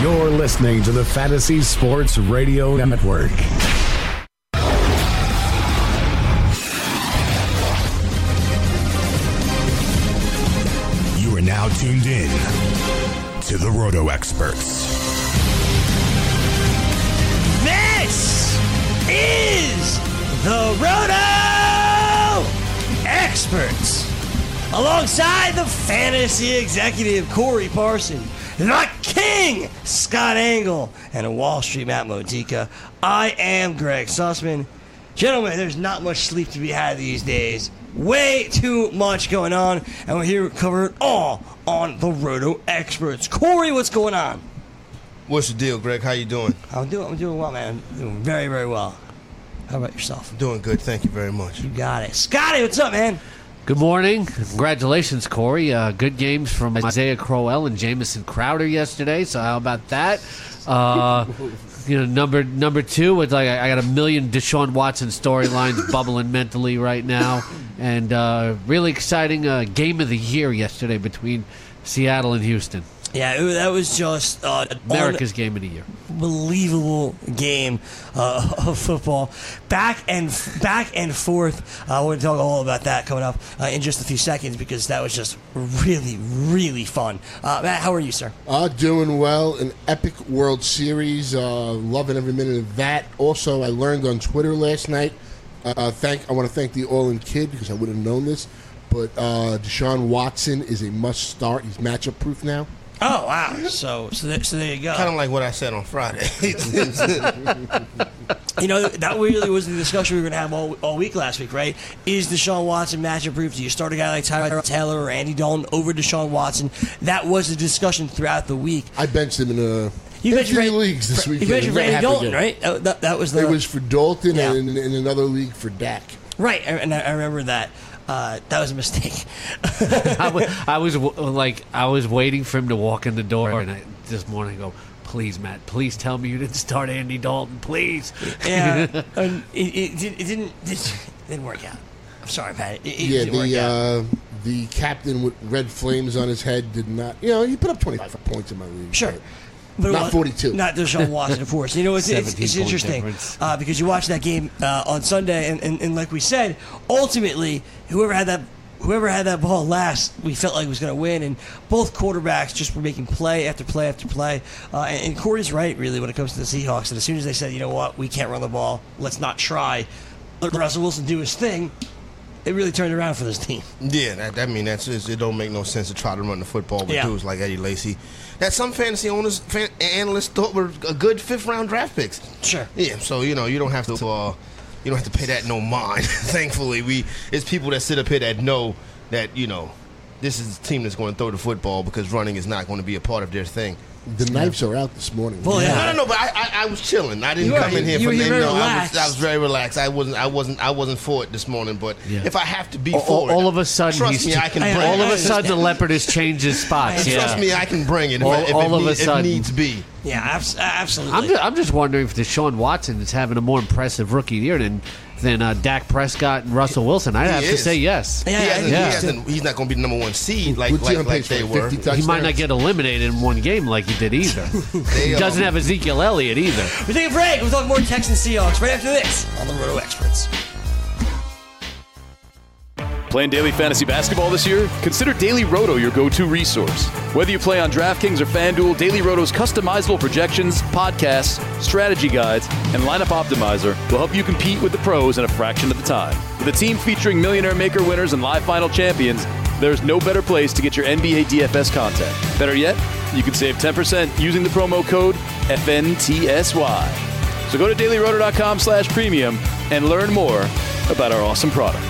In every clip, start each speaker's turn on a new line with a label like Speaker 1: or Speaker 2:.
Speaker 1: You're listening to the Fantasy Sports Radio Network.
Speaker 2: You are now tuned in to the Roto Experts.
Speaker 3: This is the Roto Experts. Alongside the fantasy executive Corey Parson, the King Scott Engel, and a Wall Street Matt Modica, I am Greg Sussman. Gentlemen, there's not much sleep to be had these days. Way too much going on, and we're here to cover it all on the Roto Experts. Corey, what's going on?
Speaker 4: What's the deal, Greg? How you doing?
Speaker 3: I'm doing well, man. I'm doing very, very well. How about yourself?
Speaker 4: Doing good, thank you very much.
Speaker 3: You got it. Scotty, what's up, man?
Speaker 5: Good morning. Congratulations, Corey. Good games from Isaiah Crowell and Jamison Crowder yesterday. So how about that? Number two, it's like I got a million Deshaun Watson storylines bubbling mentally right now, and really exciting game of the year yesterday between Seattle and Houston.
Speaker 3: Yeah, that was just
Speaker 5: America's game of the year.
Speaker 3: Unbelievable game of football, back and forth. We're going to talk all about that coming up in just a few seconds because that was just really, really fun. Matt, how are you, sir?
Speaker 6: Doing well. An epic World Series. Loving every minute of that. Also, I learned on Twitter last night. I want to thank the All-In Kid because I wouldn't have known this, but Deshaun Watson is a must start. He's matchup proof now.
Speaker 3: Oh, wow. So there you go.
Speaker 4: Kind of like what I said on Friday.
Speaker 3: That really was the discussion we were going to have all week last week, right? Is Deshaun Watson matchup proof? Do you start a guy like Tyrod Taylor or Andy Dalton over Deshaun Watson? That was the discussion throughout the week.
Speaker 6: I benched him in a few leagues this weekend.
Speaker 3: You mentioned Andy Dalton, right? That was
Speaker 6: It was for Dalton and in another league for Dak.
Speaker 3: Right, and I remember that. That was a mistake.
Speaker 5: I was waiting for him to walk in the door, and this morning I go, please, Matt, please tell me you didn't start Andy Dalton, please.
Speaker 3: Yeah, it didn't work out. I'm sorry, Matt. It didn't work out.
Speaker 6: The captain with red flames on his head did not. He put up 25 points in my league.
Speaker 3: Sure.
Speaker 6: But not 42.
Speaker 3: Not Deshaun Watson, of course. It's interesting because you watch that game on Sunday, and like we said, ultimately, whoever had that ball last, we felt like was going to win, and both quarterbacks just were making play after play after play. And Corey's right, really, when it comes to the Seahawks. And as soon as they said, you know what, we can't run the ball, let's not try, let Russell Wilson do his thing, it really turned around for this team.
Speaker 4: Yeah, it don't make no sense to try to run the football with dudes like Eddie Lacy that some fantasy analysts thought were a good fifth-round draft picks.
Speaker 3: Sure.
Speaker 4: Yeah, so you don't have to pay that no mind. Thankfully, it's people that sit up here that know that this is a team that's going to throw the football because running is not going to be a part of their thing.
Speaker 6: The knives are out this morning.
Speaker 3: Well,
Speaker 4: No, but I was chilling. I didn't come in here for I was very relaxed. I wasn't for it this morning. But if I have to be for it,
Speaker 5: all of a sudden,
Speaker 4: trust me, I can bring it.
Speaker 5: All of a sudden, the leopard has changed his spots.
Speaker 4: Trust me, I can bring it if needs be.
Speaker 3: Yeah, absolutely.
Speaker 5: I'm just wondering if Deshaun Watson is having a more impressive rookie year than Dak Prescott and Russell Wilson. I'd have to say yes.
Speaker 4: He's not going to be the number one seed like they were.
Speaker 5: He might not get eliminated in one game like he did either. He doesn't have Ezekiel Elliott either.
Speaker 3: We take a break. We'll talk more Texans Seahawks right after this on the Roto Experts.
Speaker 7: Playing daily fantasy basketball this year? Consider Daily Roto your go-to resource. Whether you play on DraftKings or FanDuel, Daily Roto's customizable projections, podcasts, strategy guides, and lineup optimizer will help you compete with the pros in a fraction of the time. With a team featuring Millionaire Maker winners and live final champions, there's no better place to get your NBA DFS content. Better yet, you can save 10% using the promo code FNTSY. So go to dailyroto.com/premium and learn more about our awesome product.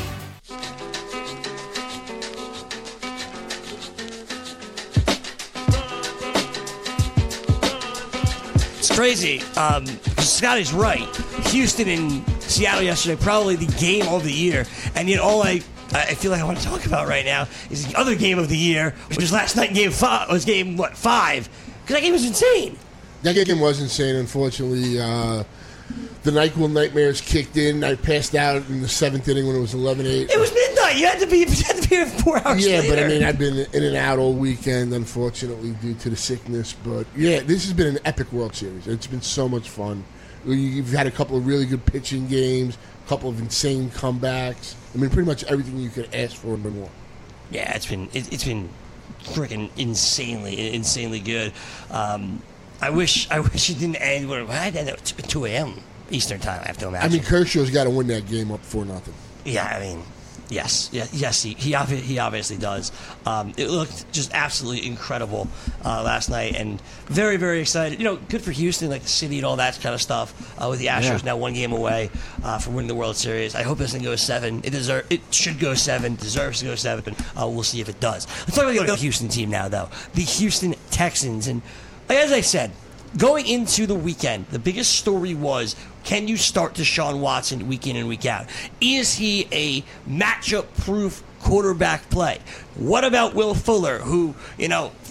Speaker 3: Crazy. Scotty's right. Houston and Seattle yesterday, probably the game of the year. And yet all I feel like I want to talk about right now is the other game of the year, which was last night game 5. Was game, 5? Because that game was insane.
Speaker 6: That game was insane, unfortunately. the NyQuil nightmares kicked in. I passed out in the 7th inning when it was 11-8.
Speaker 3: It was midnight. You had to be here 4 hours
Speaker 6: Yeah,
Speaker 3: later.
Speaker 6: but I mean, I've been in and out all weekend, unfortunately, due to the sickness. But yeah, this has been an epic World Series. It's been so much fun. You've had a couple of really good pitching games, a couple of insane comebacks. I mean, pretty much everything you could ask for and more.
Speaker 3: Yeah, it's been freaking insanely good. I wish it didn't end. I ended at 2 a.m. Eastern time. I have to imagine.
Speaker 6: I mean, Kershaw's got to win that game up 4-0.
Speaker 3: Yeah, I mean, yes, he obviously does. It looked just absolutely incredible last night, and very, very excited. You know, good for Houston, like the city and all that kind of stuff. With the Astros now 1 game away from winning the World Series. I hope this thing goes 7. It should go 7. Deserves to go 7. We'll see if it does. Let's talk about the Houston team now, though. The Houston Texans, and as I said, going into the weekend, the biggest story was, can you start Deshaun Watson week in and week out? Is he a matchup-proof quarterback play? What about Will Fuller, who, 8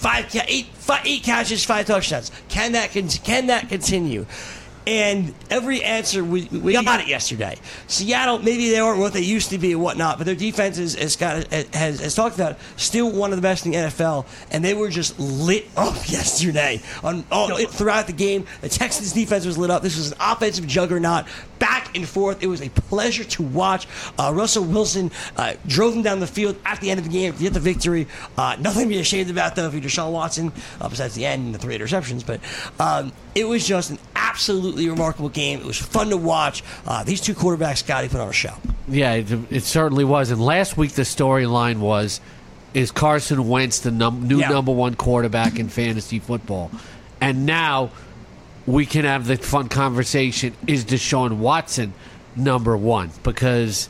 Speaker 3: catches, 5 touchdowns? Can that continue? And every answer, we got it yesterday. Seattle, maybe they aren't what they used to be and whatnot, but their defense has talked about, still one of the best in the NFL, and they were just lit up yesterday. Throughout the game, the Texans defense was lit up. This was an offensive juggernaut, back and forth. It was a pleasure to watch. Russell Wilson drove them down the field at the end of the game to get the victory. Nothing to be ashamed about, though, if you're Deshaun Watson, besides the end and the 3 interceptions, but it was just an absolutely remarkable game. It was fun to watch. These two quarterbacks, Scotty, put on a show.
Speaker 5: Yeah, it certainly was. And last week the storyline was, is Carson Wentz the new number 1 quarterback in fantasy football? And now we can have the fun conversation, is Deshaun Watson number 1? Because,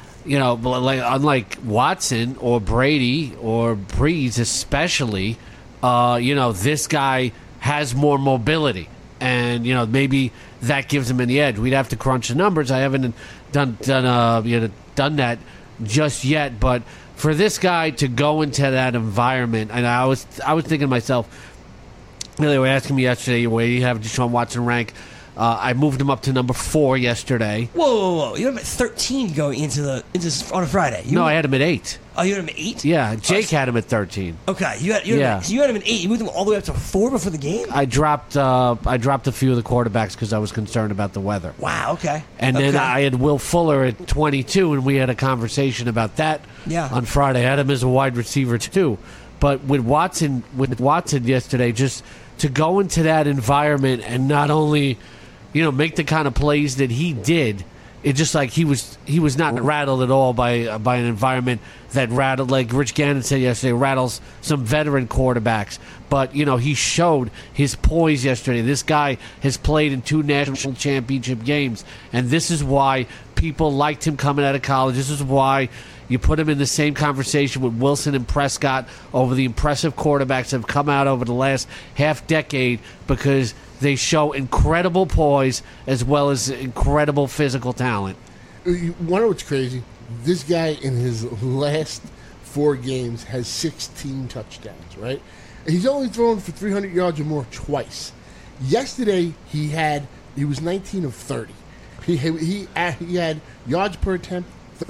Speaker 5: unlike Watson or Brady or Breeze especially, this guy has more mobility. And, maybe that gives him an edge. We'd have to crunch the numbers. I haven't done that just yet. But for this guy to go into that environment, and I was thinking to myself, they were asking me yesterday, where you have Deshaun Watson rank. I moved him up to number 4 yesterday.
Speaker 3: Whoa. You had him at 13 going into on a Friday.
Speaker 5: I had him at 8.
Speaker 3: Oh, you had him at 8?
Speaker 5: Yeah, Jake had him at 13.
Speaker 3: Okay, you had him at 8. You moved him all the way up to 4 before the game?
Speaker 5: I dropped a few of the quarterbacks because I was concerned about the weather.
Speaker 3: Wow, okay.
Speaker 5: And then I had Will Fuller at 22, and we had a conversation about that on Friday. I had him as a wide receiver, too. But with Watson yesterday, just to go into that environment and not only make the kind of plays that he did, it's just like he was not rattled at all by an environment that rattled, like Rich Gannon said yesterday, rattles some veteran quarterbacks. But he showed his poise yesterday. This guy has played in 2 national championship games, and this is why people liked him coming out of college. This is why you put him in the same conversation with Wilson and Prescott over the impressive quarterbacks that have come out over the last half decade, because they show incredible poise as well as incredible physical talent.
Speaker 6: You want to know what's crazy? This guy in his last 4 games has 16 touchdowns, right? He's only thrown for 300 yards or more twice. Yesterday, he was 19 of 30. He had yards per attempt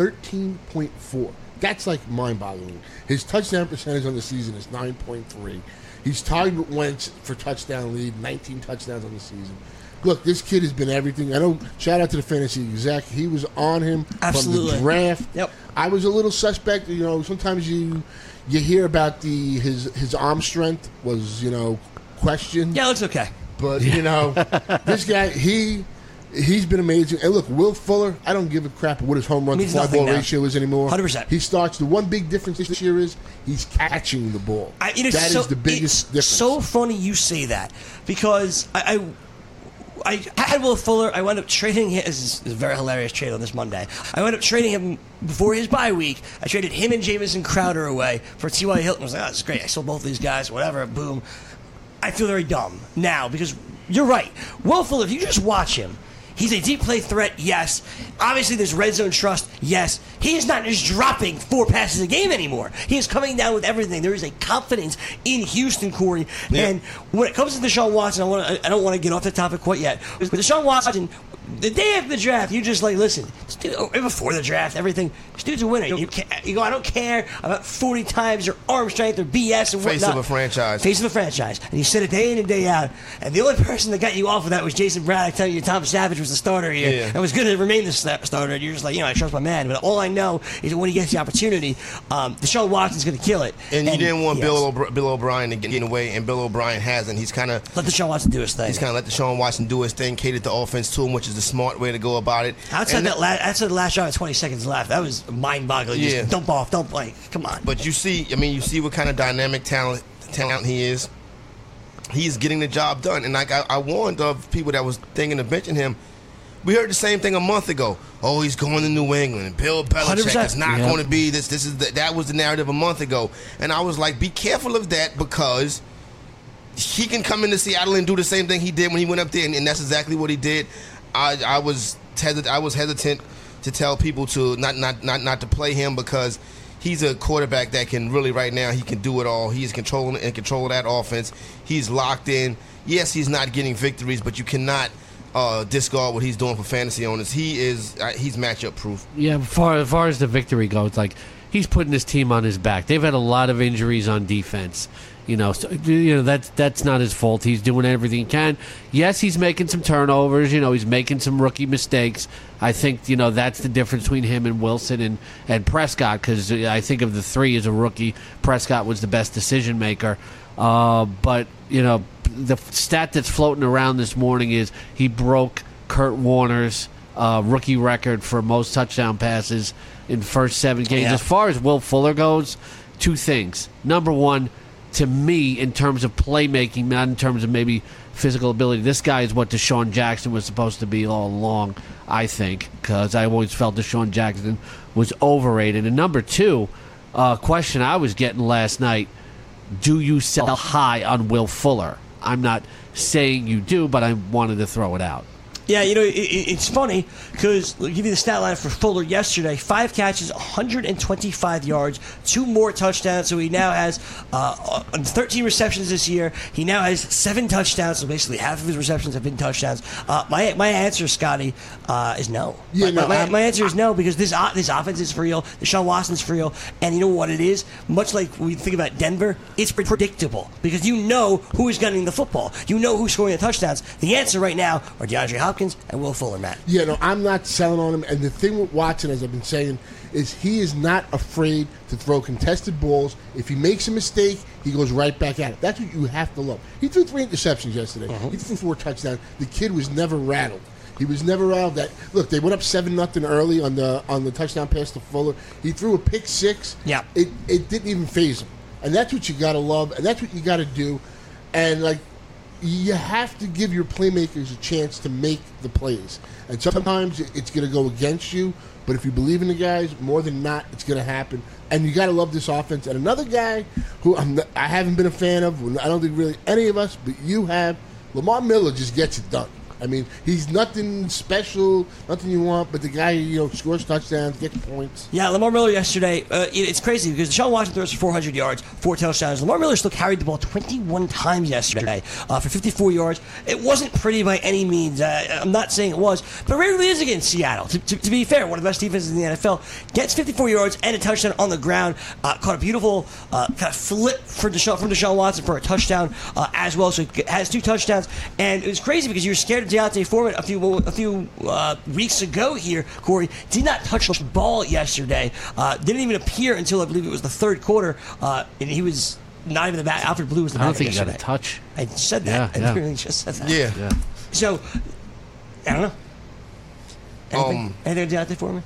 Speaker 6: 13.4. That's like mind-boggling. His touchdown percentage on the season is 9.3. He's tied with Wentz for touchdown lead, 19 touchdowns on the season. Look, this kid has been everything. I know, shout out to the fantasy exec. He was on him from the draft.
Speaker 3: Yep.
Speaker 6: I was a little suspect. Sometimes you hear about his arm strength was, questioned.
Speaker 3: Yeah, it looks okay.
Speaker 6: But, this guy, he's been amazing. And look, Will Fuller, I don't give a crap what his home run to fly ball ratio is anymore.
Speaker 3: 100%.
Speaker 6: He starts. The one big difference this year is he's catching the ball. That is the biggest difference.
Speaker 3: It's so funny you say that, because I had Will Fuller. I wound up trading him. This is a very hilarious trade on this Monday. I wound up trading him before his bye week. I traded him and Jamison Crowder away for T.Y. Hilton. I was like, this is great. I sold both these guys, whatever, boom. I feel very dumb now, because you're right. Will Fuller, if you just watch him, he's a deep play threat, yes. Obviously, there's red zone trust, yes. He is not just dropping 4 passes a game anymore. He is coming down with everything. There is a confidence in Houston, Corey. Yeah. And when it comes to Deshaun Watson, I don't want to get off the topic quite yet. With Deshaun Watson, the day after the draft, you just like, listen, this dude, before the draft, everything, this dude's a winner. You go, I don't care about 40 times your arm strength or BS or whatnot.
Speaker 4: Face of a franchise.
Speaker 3: Face of a franchise. And you said it day in and day out. And the only person that got you off of that was Jason Braddock telling you Tom Savage was the starter here and was going to remain the starter. And you're just like, I trust my man. But all I know is that when he gets the opportunity, Deshaun Watson's going to kill it.
Speaker 4: And you didn't want Bill O'Brien to get away, and Bill O'Brien hasn't. He's kind of
Speaker 3: let Deshaun Watson do his thing.
Speaker 4: He's kind of let Deshaun Watson do his thing, catered the offense to him, which is the smart way to go about it.
Speaker 3: Outside the last shot at 20 seconds left, that was mind-boggling.
Speaker 4: Yeah.
Speaker 3: Just dump off, come on.
Speaker 4: But you see what kind of dynamic talent he is. He's getting the job done. And like I warned of people that was thinking of benching him. We heard the same thing a month ago. Oh, he's going to New England. Bill Belichick
Speaker 3: 100%.
Speaker 4: is not going to be this. That was the narrative a month ago. And I was like, be careful of that, because he can come into Seattle and do the same thing he did when he went up there, and that's exactly what he did. I was hesitant to tell people to not to play him, because he's a quarterback that can really, right now, he can do it all. He's in control of that offense. He's locked in. Yes, he's not getting victories, but you cannot discard what he's doing for fantasy owners. He's matchup proof.
Speaker 5: Yeah, as far as the victory goes, like, he's putting his team on his back. They've had a lot of injuries on defense. That's not his fault. He's doing everything he can. Yes, he's making some turnovers. He's making some rookie mistakes. I think that's the difference between him and Wilson and Prescott, because I think of the three as a rookie, Prescott was the best decision maker. But the stat that's floating around this morning is he broke Kurt Warner's rookie record for most touchdown passes in first 7 games.
Speaker 3: Yeah.
Speaker 5: As far as Will Fuller goes, 2 things. Number one, to me, in terms of playmaking, not in terms of maybe physical ability, this guy is what Deshaun Jackson was supposed to be all along, I think, because I always felt Deshaun Jackson was overrated. And number 2, question I was getting last night, do you sell high on Will Fuller? I'm not saying you do, but I wanted to throw it out.
Speaker 3: Yeah, it's funny because I'll give you the stat line for Fuller yesterday. 5 catches, 125 yards, 2 more touchdowns. So he now has 13 receptions this year. He now has 7 touchdowns. So basically half of his receptions have been touchdowns. My answer, Scotty, is no.
Speaker 6: Yeah,
Speaker 3: my answer is no, because this offense is for real. Deshaun Watson's for real. And you know what it is? Much like we think about Denver, it's predictable because you know who is getting the football. You know who's scoring the touchdowns. The answer right now are DeAndre Hopkins and Will Fuller, Matt.
Speaker 6: Yeah, no, I'm not selling on him. And the thing with Watson, as I've been saying, is he is not afraid to throw contested balls. If he makes a mistake, he goes right back at it. That's what you have to love. He threw 3 interceptions yesterday. He threw 4 touchdowns. The kid was never rattled. He was never rattled. Look, they went up 7-0 early on the touchdown pass to Fuller. He threw a pick 6.
Speaker 3: Yeah.
Speaker 6: It didn't even faze him. And that's what you got to love, and that's what you got to do. And, like, you have to give your playmakers a chance to make the plays. And sometimes it's going to go against you, but if you believe in the guys, more than not, it's going to happen. And you got to love this offense. And another guy who I haven't been a fan of, I don't think really any of us, but you have, Lamar Miller just gets it done. I mean, he's nothing special, nothing you want, but the guy, scores touchdowns, gets points.
Speaker 3: Yeah, Lamar Miller yesterday, it's crazy because Deshaun Watson throws for 400 yards, 4 touchdowns. Lamar Miller still carried the ball 21 times yesterday for 54 yards. It wasn't pretty by any means. I'm not saying it was, but it rarely is against Seattle. To be fair, one of the best defenses in the NFL gets 54 yards and a touchdown on the ground. Caught a beautiful kind of flip from Deshaun Watson for a touchdown as well. So it has 2 touchdowns. And it was crazy because you were scared of Deontay Foreman a few weeks ago here, Corey. Did not touch the ball yesterday. Didn't even appear until I believe it was the 3rd quarter. And he was not even the back. Alfred Blue was the back.
Speaker 5: I don't think he
Speaker 3: yesterday.
Speaker 5: got a touch.
Speaker 3: I said that.
Speaker 5: Yeah,
Speaker 3: I really just said that.
Speaker 4: Yeah.
Speaker 3: So, I don't know. Anything on Deontay Foreman?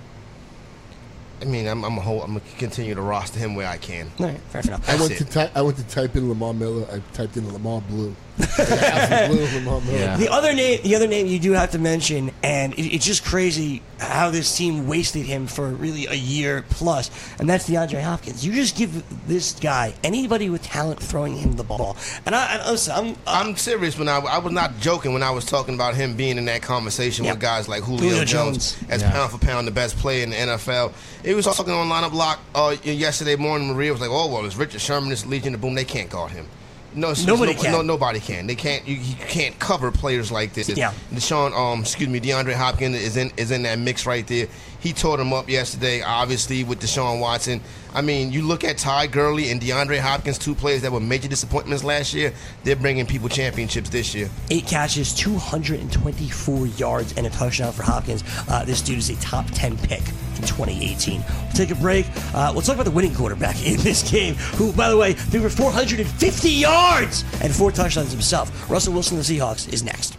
Speaker 4: I mean, I'm gonna continue to roster him where I can.
Speaker 3: All right, fair enough.
Speaker 6: I went to type in Lamar Miller. I typed in Lamar Blue. Lamar Miller.
Speaker 5: Yeah.
Speaker 3: The other name you do have to mention, and it's just crazy how this team wasted him for really a year plus, and that's DeAndre Hopkins. You just give this guy, anybody with talent, throwing him the ball. And
Speaker 4: I'm serious when I was not joking when I was talking about him being in that conversation with guys like Julio Jones as pound for pound the best player in the NFL. He was talking on Lineup Block yesterday morning. Maria was like, "Oh well, it's Richard Sherman, it's Legion of Boom. They can't guard him."
Speaker 3: Nobody can.
Speaker 4: Nobody can. They can't. You can't cover players like this.
Speaker 3: Yeah.
Speaker 4: DeAndre Hopkins is in that mix right there. He tore him up yesterday, obviously, with Deshaun Watson. I mean, you look at Ty Gurley and DeAndre Hopkins, two players that were major disappointments last year. They're bringing people championships this year.
Speaker 3: 8 catches, 224 yards, and a touchdown for Hopkins. This dude is a top 10 pick in 2018. We'll take a break. We'll talk about the winning quarterback in this game, who, by the way, threw for 450 yards and 4 touchdowns himself. Russell Wilson of the Seahawks is next.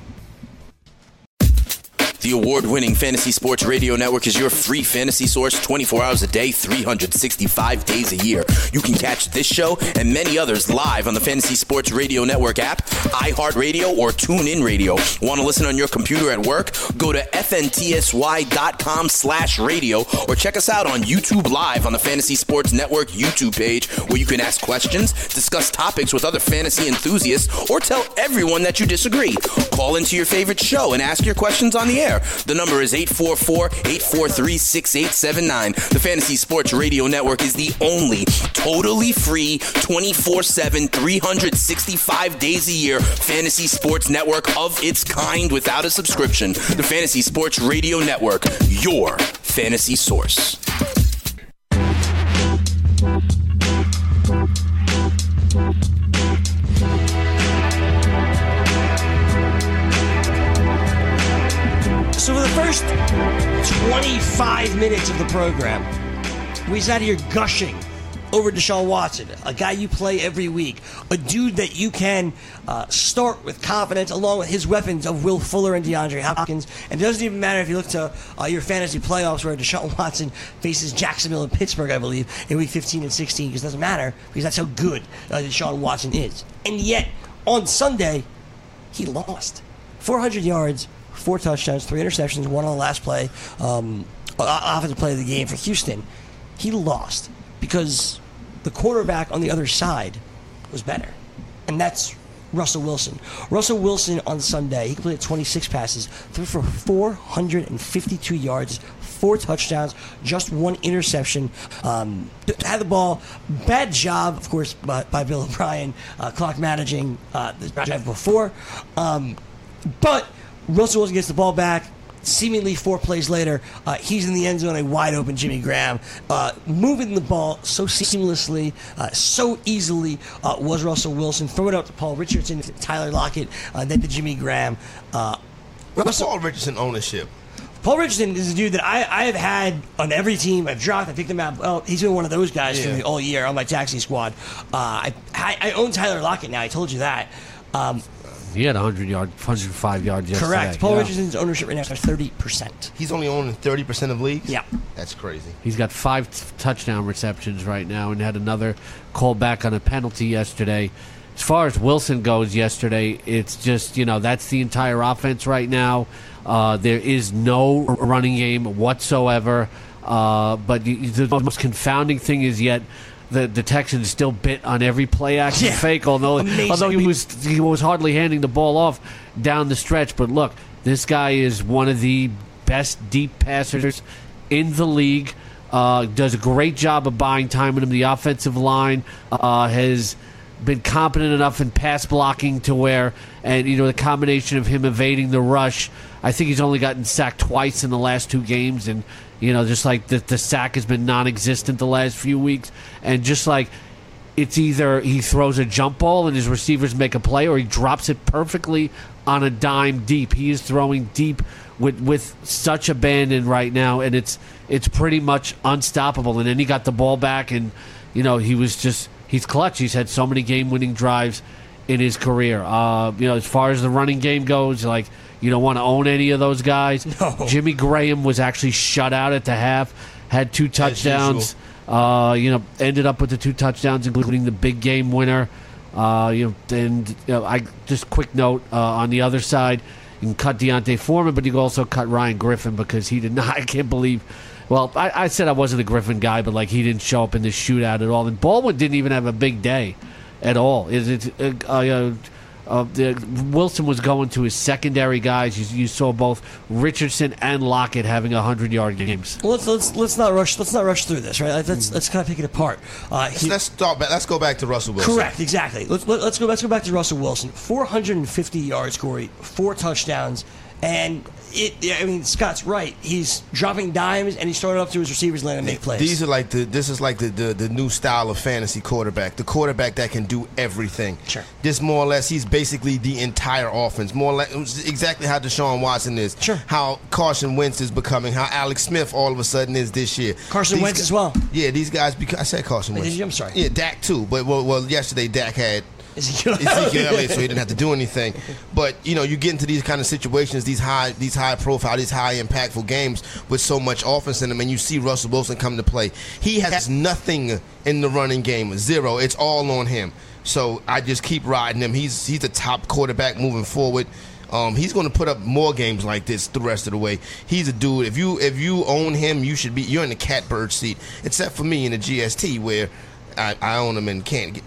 Speaker 8: The award-winning Fantasy Sports Radio Network is your free fantasy source 24 hours a day, 365 days a year. You can catch this show and many others live on the Fantasy Sports Radio Network app, iHeartRadio, or TuneIn Radio. Want to listen on your computer at work? Go to fntsy.com/radio or check us out on YouTube Live on the Fantasy Sports Network YouTube page, where you can ask questions, discuss topics with other fantasy enthusiasts, or tell everyone that you disagree. Call into your favorite show and ask your questions on the air. The number is 844-843-6879. The Fantasy Sports Radio Network is the only totally free 24/7, 365 days a year fantasy sports network of its kind without a subscription. The Fantasy Sports Radio Network, your fantasy source.
Speaker 3: So for the first 25 minutes of the program, we sat here gushing over Deshaun Watson, a guy you play every week, a dude that you can start with confidence along with his weapons of Will Fuller and DeAndre Hopkins. And it doesn't even matter if you look to your fantasy playoffs where Deshaun Watson faces Jacksonville and Pittsburgh, I believe, in week 15 and 16, because it doesn't matter because that's how good Deshaun Watson is. And yet, on Sunday, he lost. 400 yards, 4 touchdowns, 3 interceptions, 1 on the last play, offensive play of the game for Houston. He lost because the quarterback on the other side was better, and that's Russell Wilson. Russell Wilson on Sunday, he completed 26 passes, threw for 452 yards, 4 touchdowns, just 1 interception. Had the ball. Bad job, of course, by Bill O'Brien, clock managing the drive before. But Russell Wilson gets the ball back. Seemingly 4 plays later, he's in the end zone, a wide-open Jimmy Graham. Moving the ball so seamlessly, so easily was Russell Wilson. Throw it out to Paul Richardson, Tyler Lockett, then to Jimmy Graham.
Speaker 4: What's Paul Richardson ownership?
Speaker 3: Paul Richardson is a dude that I have had on every team I've dropped. I picked him out. Well, he's been one of those guys for me all year on my taxi squad. I own Tyler Lockett now. I told you that.
Speaker 5: He had 105 yards yesterday.
Speaker 3: Correct. Paul Richardson's ownership right now is 30%.
Speaker 4: He's only owning 30% of leagues?
Speaker 3: Yeah.
Speaker 4: That's crazy.
Speaker 5: He's got 5 touchdown receptions right now and had another call back on a penalty yesterday. As far as Wilson goes yesterday, it's just, that's the entire offense right now. There is no running game whatsoever. But the most confounding thing is yet the Texans still bit on every play action fake, although he was hardly handing the ball off down the stretch. But look, this guy is one of the best deep passers in the league. Does a great job of buying time with him. The offensive line has been competent enough in pass blocking to where, and the combination of him evading the rush, I think he's only gotten sacked twice in the last 2 games, and just like the sack has been non-existent the last few weeks, and just like it's either he throws a jump ball and his receivers make a play, or he drops it perfectly on a dime deep. He is throwing deep with such abandon right now, and it's pretty much unstoppable. And then he got the ball back, and he's clutch. He's had so many game-winning drives in his career. As far as the running game goes, you don't want to own any of those guys.
Speaker 3: No.
Speaker 5: Jimmy Graham was actually shut out at the half, had 2 touchdowns. Ended up with the 2 touchdowns, including the big game winner. Just quick note on the other side, you can cut Deontay Foreman, but you can also cut Ryan Griffin because he did not. I can't believe. Well, I said I wasn't a Griffin guy, but he didn't show up in this shootout at all. And Baldwin didn't even have a big day at all. Wilson was going to his secondary guys. You saw both Richardson and Lockett having 100-yard games.
Speaker 3: Well, let's not rush. Let's not rush through this, right? Let's kind of pick it apart.
Speaker 4: Let's go back to Russell Wilson.
Speaker 3: Correct, exactly. Let's go back to Russell Wilson. 450 yards, Corey, 4 touchdowns, and Scott's right. He's dropping dimes and he's throwing it up to his receivers, letting them make plays.
Speaker 4: This is like the new style of fantasy quarterback. The quarterback that can do everything.
Speaker 3: Sure.
Speaker 4: This more or less, he's basically the entire offense. More or less, exactly how Deshaun Watson is.
Speaker 3: Sure.
Speaker 4: How Carson Wentz is becoming. How Alex Smith all of a sudden is this year.
Speaker 3: Carson Wentz as well.
Speaker 4: Yeah, these guys. I said Carson Wentz.
Speaker 3: I'm sorry.
Speaker 4: Yeah, Dak too. But well, yesterday Dak had
Speaker 3: Ezekiel
Speaker 4: Elliott, so he didn't have to do anything. But you get into these kind of situations, these high profile, these high impactful games with so much offense in them, and you see Russell Wilson come to play. He has nothing in the running game, 0. It's all on him. So I just keep riding him. He's a top quarterback moving forward. He's going to put up more games like this the rest of the way. He's a dude. If you own him, you're in the catbird seat. Except for me in the GST where I own him and can't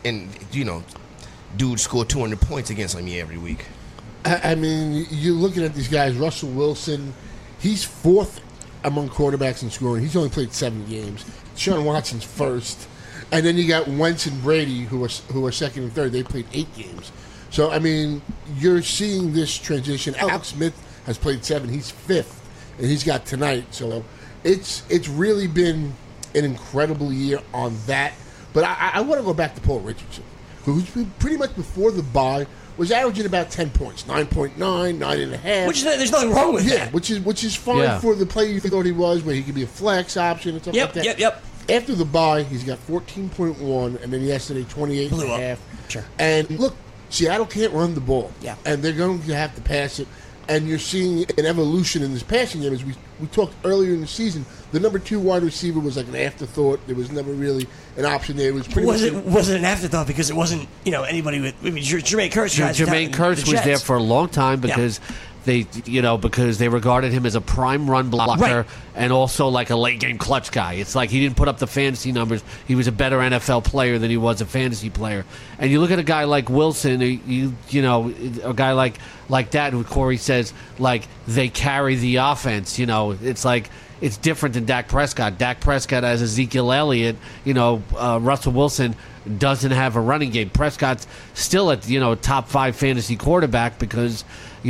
Speaker 4: dude scored 200 points against me every week.
Speaker 6: I mean, you're looking at these guys. Russell Wilson, he's 4th among quarterbacks in scoring. He's only played 7 games. Deshaun Watson's 1st. And then you got Wentz and Brady, who are 2nd and 3rd. They played 8 games. So, I mean, you're seeing this transition. Alex Smith has played 7. He's 5th, and he's got tonight. So it's really been an incredible year on that. But I want to go back to Paul Richardson, who's been pretty much before the bye was averaging about 10 points, 9.9, 9.5.
Speaker 3: Which there's nothing wrong with that.
Speaker 6: Which is fine for the player you thought he was, where he could be a flex option and stuff like that.
Speaker 3: Yep.
Speaker 6: After the bye, he's got 14.1, and then yesterday 28.5.
Speaker 3: Sure.
Speaker 6: And look, Seattle can't run the ball.
Speaker 3: Yeah.
Speaker 6: And they're going to have to pass it. And you're seeing an evolution in this passing game. As we talked earlier in the season, the number 2 wide receiver was like an afterthought. There was never really an option there. It was pretty
Speaker 3: was it an afterthought because it wasn't anybody with Jermaine Kearse.
Speaker 5: Jermaine Kearse was there for a long time because because they regarded him as a prime run blocker and also like a late game clutch guy. It's like he didn't put up the fantasy numbers. He was a better NFL player than he was a fantasy player. And you look at a guy like Wilson, a guy like that who Corey says like they carry the offense. It's like it's different than Dak Prescott. Dak Prescott has Ezekiel Elliott. Russell Wilson doesn't have a running game. Prescott's still at top 5 fantasy quarterback because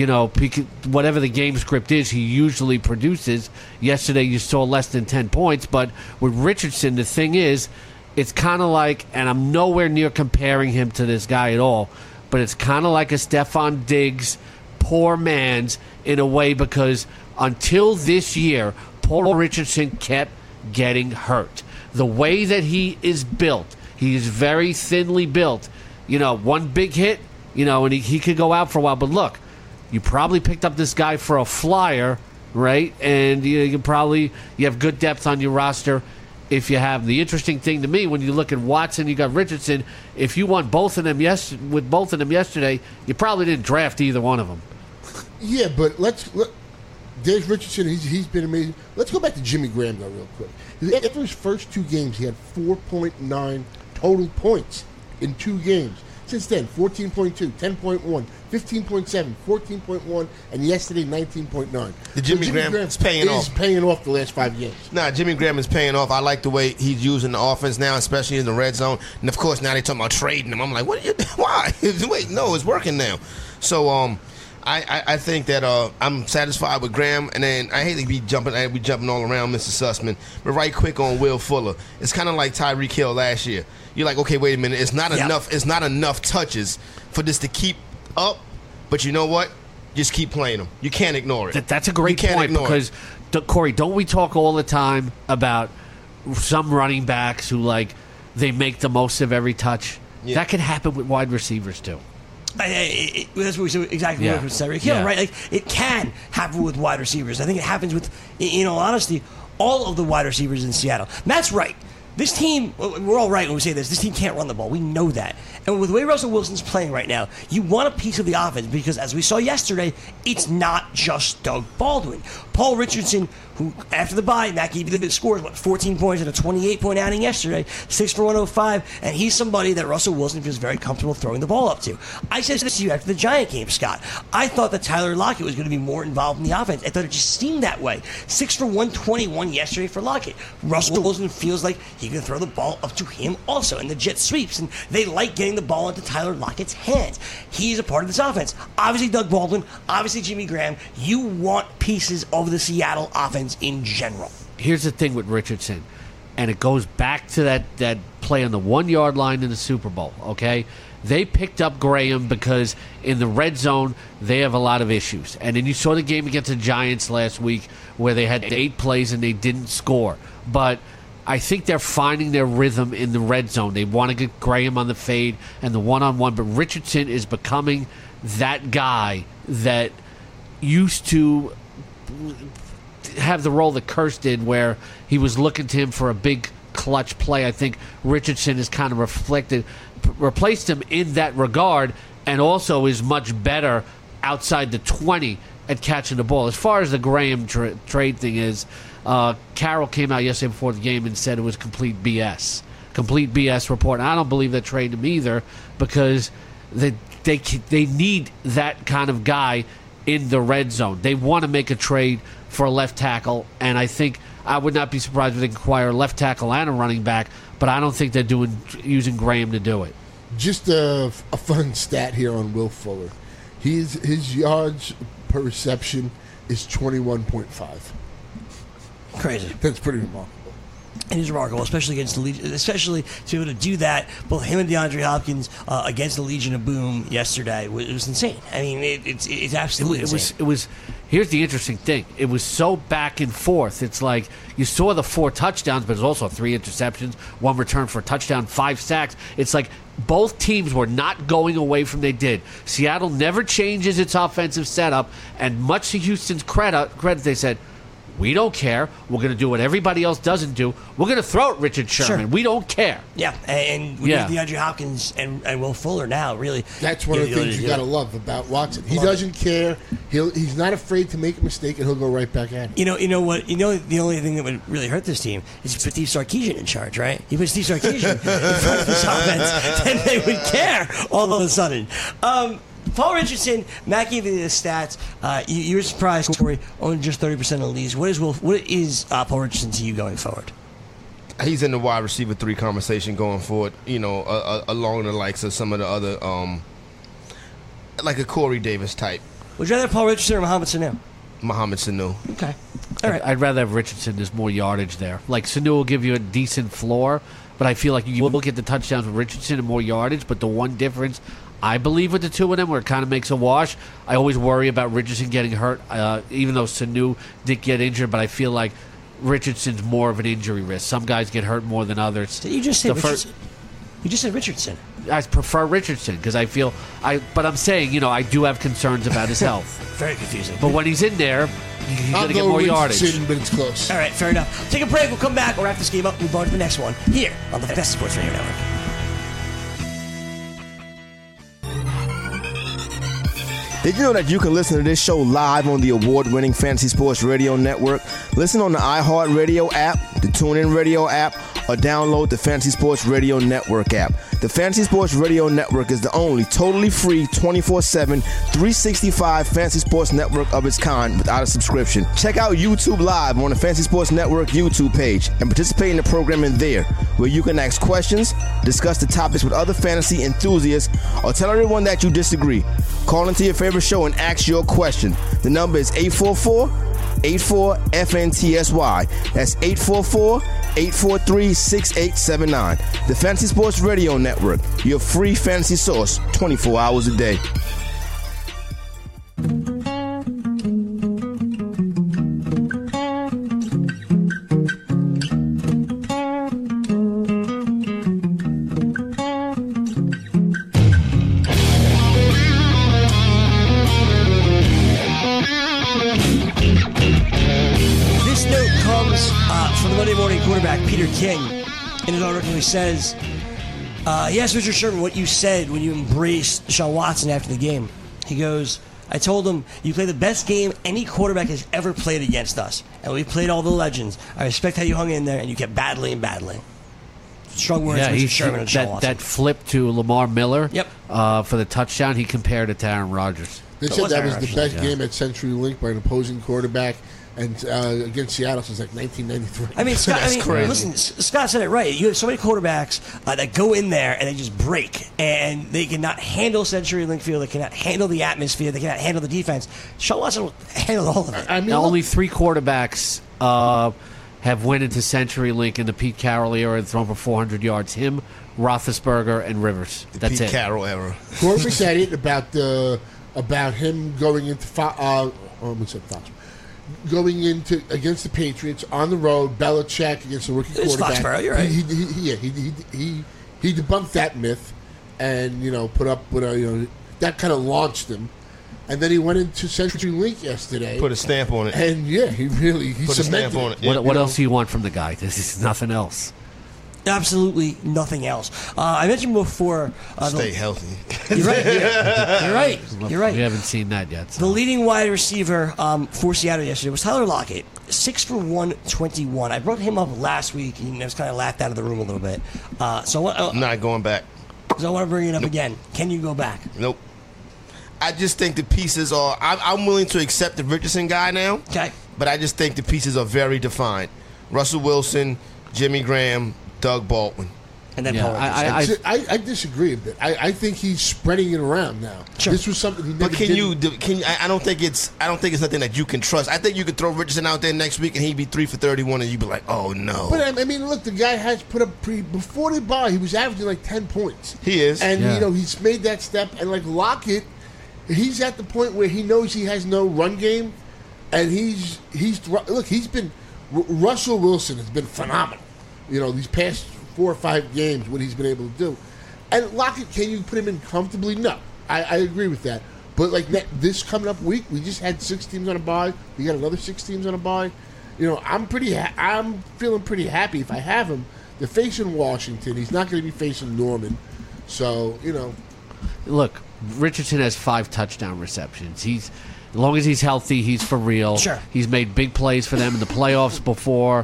Speaker 5: whatever the game script is, he usually produces. Yesterday you saw less than 10 points, but with Richardson, the thing is, it's kind of like, and I'm nowhere near comparing him to this guy at all, but it's kind of like a Stephon Diggs, poor man's in a way, because until this year, Paul Richardson kept getting hurt. The way that he is built, he is very thinly built. One big hit, and he could go out for a while, but look, you probably picked up this guy for a flyer, right? And you have good depth on your roster if you have. The interesting thing to me, when you look at Watson, you got Richardson. If you won both of them with both of them yesterday, you probably didn't draft either one of them.
Speaker 6: Yeah, but there's Richardson. He's been amazing. Let's go back to Jimmy Graham though, real quick. After his first 2 games, he had 4.9 total points in 2 games. Since then, 14.2, 10.1, 15.7, 14.1, and yesterday 19.9.
Speaker 4: Jimmy Graham is paying off.
Speaker 6: He's paying off the last 5 games.
Speaker 4: Jimmy Graham is paying off. I like the way he's using the offense now, especially in the red zone. And of course, now they're talking about trading him. I'm like, why? Wait, no, it's working now. So I think that I'm satisfied with Graham, and then I hate to be jumping all around Mr. Sussman, but right quick on Will Fuller. It's kind of like Tyreek Hill last year. You're like, okay, wait a minute, it's not enough. It's not enough touches for this to keep up. But you know what? Just keep playing him. You can't ignore it.
Speaker 5: That's a great point because, Corey, don't we talk all the time about some running backs who they make the most of every touch? Yeah. That can happen with wide receivers too.
Speaker 3: That's what we said exactly what we said. Right? Like it can happen with wide receivers. I think it happens with, in all honesty, all of the wide receivers in Seattle. Matt's right. This team, we're all right when we say this team can't run the ball. We know that. And with the way Russell Wilson's playing right now, you want a piece of the offense because, as we saw yesterday, it's not just Doug Baldwin. Paul Richardson, who after the bye, Matt gave you the scores, 14 points and a 28-point outing yesterday, 6 for 105, and he's somebody that Russell Wilson feels very comfortable throwing the ball up to. I said this to you after the Giant game, Scott. I thought that Tyler Lockett was going to be more involved in the offense. I thought it just seemed that way. 6 for 121 yesterday for Lockett. Russell Wilson feels like he can throw the ball up to him also, and the jet sweeps, and they like getting the ball into Tyler Lockett's hands. He's a part of this offense. Obviously, Doug Baldwin, obviously, Jimmy Graham. You want pieces of the Seattle offense in general.
Speaker 5: Here's the thing with Richardson, and it goes back to that play on the 1-yard line in the Super Bowl, okay? They picked up Graham because in the red zone, they have a lot of issues. And then you saw the game against the Giants last week where they had 8 plays and they didn't score. But I think they're finding their rhythm in the red zone. They want to get Graham on the fade and the one-on-one, but Richardson is becoming that guy that used to have the role that Curse did where he was looking to him for a big clutch play. I think Richardson has kind of replaced him in that regard and also is much better outside the 20 at catching the ball. As far as the Graham trade thing is, Carroll came out yesterday before the game and said it was complete BS. Complete BS report. And I don't believe they traded him either because they need that kind of guy in the red zone. They want to make a trade for a left tackle, and I think I would not be surprised if they acquire a left tackle and a running back, but I don't think they're using Graham to do it.
Speaker 6: Just a fun stat here on Will Fuller. His yards per reception is 21.5.
Speaker 3: Crazy.
Speaker 6: That's pretty remarkable.
Speaker 3: It is remarkable, especially against the Legion, especially to be able to do that. Both him and DeAndre Hopkins against the Legion of Boom yesterday was insane. I mean, it's absolutely insane.
Speaker 5: It was. Here's the interesting thing. It was so back and forth. It's like you saw the 4 touchdowns, but there's also 3 interceptions, 1 return for a touchdown, 5 sacks. It's like both teams were not going away from they did. Seattle never changes its offensive setup, and much to Houston's credit, they said, we don't care. We're going to do what everybody else doesn't do. We're going to throw at Richard Sherman. Sure. We don't care.
Speaker 3: Yeah, and we have DeAndre Hopkins and Will Fuller now, really.
Speaker 6: That's one of the things you got to love about Watson. He doesn't care. He's not afraid to make a mistake, and he'll go right back at it.
Speaker 3: You know what? The only thing that would really hurt this team is to put Steve Sarkisian in charge, right? You put Steve Sarkisian in front of this offense, then they would care all of a sudden. Paul Richardson, Matt gave you the stats. You were surprised, Corey, only just 30% of the leagues. What is Paul Richardson to you going forward?
Speaker 4: He's in the wide receiver 3 conversation going forward, along the likes of some of the other, like a Corey Davis type.
Speaker 3: Would you rather have Paul Richardson or Mohamed Sanu?
Speaker 4: Mohamed Sanu.
Speaker 3: Okay. All right.
Speaker 5: I'd rather have Richardson. There's more yardage there. Like, Sanu will give you a decent floor, but I feel like you will get the touchdowns with Richardson and more yardage, but the one difference I believe with the two of them where it kind of makes a wash. I always worry about Richardson getting hurt, even though Sanu did get injured, but I feel like Richardson's more of an injury risk. Some guys get hurt more than others.
Speaker 3: You just said Richardson. You just said Richardson.
Speaker 5: I prefer Richardson because I feel but I'm saying, I do have concerns about his health.
Speaker 3: Very confusing.
Speaker 5: But when he's in there, he's going to get more yardage.
Speaker 6: But it's close.
Speaker 3: All right, fair enough. Take a break. We'll come back. We'll wrap this game up. We'll move on to the next one here on the Fantasy Sports Radio Network.
Speaker 4: Did you know that you can listen to this show live on the award-winning Fantasy Sports Radio Network? Listen on the iHeartRadio app, the TuneIn Radio app, or download the Fantasy Sports Radio Network app. The Fantasy Sports Radio Network is the only totally free 24/7, 365 Fantasy Sports Network of its kind without a subscription. Check out YouTube Live on the Fantasy Sports Network YouTube page and participate in the programming there, where you can ask questions, discuss the topics with other fantasy enthusiasts, or tell everyone that you disagree. Call into your favorite show and ask your question. The number is 844-84-FNTSY. That's 844-843-6879. The Fantasy Sports Radio Network, your free fantasy source 24 hours a day.
Speaker 3: in his article, he says, he asked Richard Sherman what you said when you embraced Deshaun Watson after the game. He goes, I told him, you play the best game any quarterback has ever played against us. And we played all the legends. I respect how you hung in there and you kept battling and battling. Strong words from Richard Sherman and Deshaun Watson.
Speaker 5: That flip to Lamar Miller
Speaker 3: Yep.
Speaker 5: For the touchdown, he compared it to Aaron Rodgers.
Speaker 6: They said that was the best game at CenturyLink by an opposing quarterback. And against Seattle since like 1993.
Speaker 3: I mean, Scott, listen, Scott said it right. You have so many quarterbacks that go in there and they just break, and they cannot handle CenturyLink Field. They cannot handle the atmosphere. They cannot handle the defense. Deshaun Watson handled all of it.
Speaker 5: I mean, only 3 quarterbacks have went into CenturyLink in the Pete Carroll era and thrown for 400 yards. Him, Roethlisberger, and Rivers. That's
Speaker 4: Pete
Speaker 5: it.
Speaker 4: Carroll era.
Speaker 6: Corbin said it about him going into Fox. Going into against the Patriots on the road, Belichick against a rookie quarterback.
Speaker 3: Foxborough, you're right.
Speaker 6: He debunked that myth, and put up with that kind of launched him, and then he went into CenturyLink yesterday,
Speaker 4: put a stamp on it,
Speaker 6: and he
Speaker 4: put a stamp on it.
Speaker 5: What else do you want from the guy? This is nothing else.
Speaker 3: Absolutely nothing else. I mentioned before.
Speaker 4: Stay healthy.
Speaker 3: You're right. You're right. You're right.
Speaker 5: We haven't seen that yet. So.
Speaker 3: The leading wide receiver for Seattle yesterday was Tyler Lockett, 6 for 121. I brought him up last week, and I was kind of laughed out of the room a little bit.
Speaker 4: I'm not going back.
Speaker 3: So I want to bring it up again. Can you go back?
Speaker 4: Nope. I just think the pieces are. I'm willing to accept the Richardson guy now.
Speaker 3: Okay.
Speaker 4: But I just think the pieces are very defined. Russell Wilson, Jimmy Graham, Doug Baldwin.
Speaker 3: And then
Speaker 6: I disagree a bit. I think he's spreading it around now.
Speaker 3: Sure.
Speaker 6: This was something he never
Speaker 4: But can you? I don't think it's nothing that you can trust. I think you could throw Richardson out there next week and he'd be 3 for 31, and you'd be like, oh no.
Speaker 6: But I mean, look, the guy has put up before the bye, he was averaging like 10 points.
Speaker 4: He is,
Speaker 6: and he's made that step. And like Lockett, he's at the point where he knows he has no run game, and he's been Russell Wilson has been phenomenal. These past 4 or 5 games, what he's been able to do. And Lockett, can you put him in comfortably? No. I agree with that. But like this coming up week, we just had 6 teams on a bye. We got another 6 teams on a bye. I'm feeling pretty happy if I have him. They're facing Washington. He's not going to be facing Norman. So,
Speaker 5: Look, Richardson has 5 touchdown receptions. As long as he's healthy, he's for real.
Speaker 3: Sure.
Speaker 5: He's made big plays for them in the playoffs before.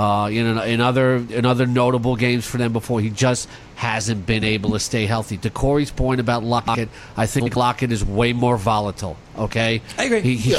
Speaker 5: In other notable games for them before. He just hasn't been able to stay healthy. To Corey's point about Lockett, I think Lockett is way more volatile. Okay,
Speaker 3: I agree.
Speaker 5: He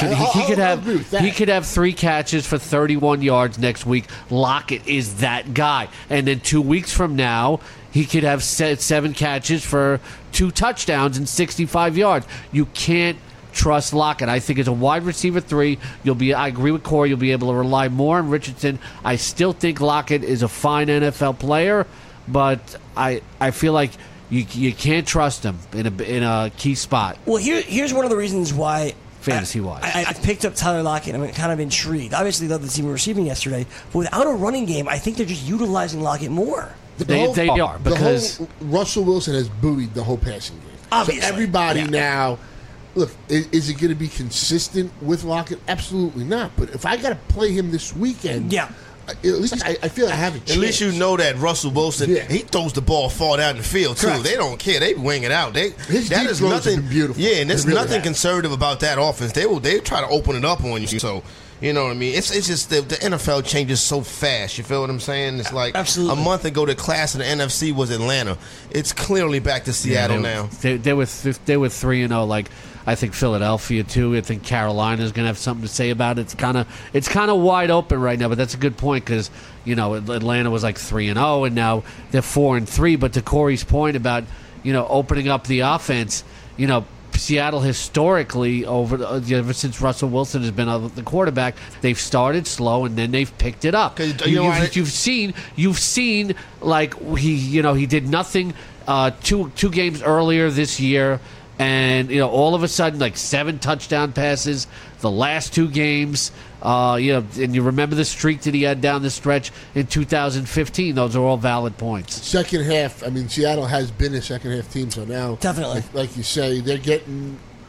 Speaker 5: could have 3 catches for 31 yards next week. Lockett is that guy, and then 2 weeks from now, he could have 7 catches for 2 touchdowns and 65 yards. You can't trust Lockett. I think as a wide receiver 3, I agree with Corey, you'll be able to rely more on Richardson. I still think Lockett is a fine NFL player, but I feel like you can't trust him in a key spot.
Speaker 3: Well, here's one of the reasons why
Speaker 5: fantasy-wise.
Speaker 3: I picked up Tyler Lockett. I'm kind of intrigued. Obviously, love the team receiving yesterday, but without a running game, I think they're just utilizing Lockett more.
Speaker 5: They are, because
Speaker 6: the whole Russell Wilson has buoyed the whole passing game.
Speaker 3: Obviously.
Speaker 6: So everybody now. Look, is it going to be consistent with Lockett? Absolutely not. But if I got to play him this weekend, at least I feel I have a chance.
Speaker 4: At least you know that Russell Wilson, he throws the ball far down the field, too.
Speaker 3: Correct.
Speaker 4: They don't care. They wing it out.
Speaker 6: His deep throws have been beautiful.
Speaker 4: Yeah, and there's
Speaker 6: really
Speaker 4: nothing conservative about that offense. They try to open it up on you. So, you know what I mean? It's just the NFL changes so fast. You feel what I'm saying? It's like
Speaker 3: Absolutely.
Speaker 4: A month ago, the class of the NFC was Atlanta. It's clearly back to Seattle now.
Speaker 5: They were 3-0. Like, I think Philadelphia too. I think Carolina's going to have something to say about it. It's kind of wide open right now. But that's a good point because Atlanta was like 3-0 and now they're 4-3. But to Corey's point about opening up the offense, Seattle historically ever since Russell Wilson has been the quarterback, they've started slow and then they've picked it up. You've seen like he did nothing 2 games earlier this year. And all of a sudden, like 7 touchdown passes the last 2 games. And you remember the streak that he had down the stretch in 2015. Those are all valid points.
Speaker 6: Second half, Seattle has been a second half team, so now
Speaker 3: definitely,
Speaker 6: like you say, they're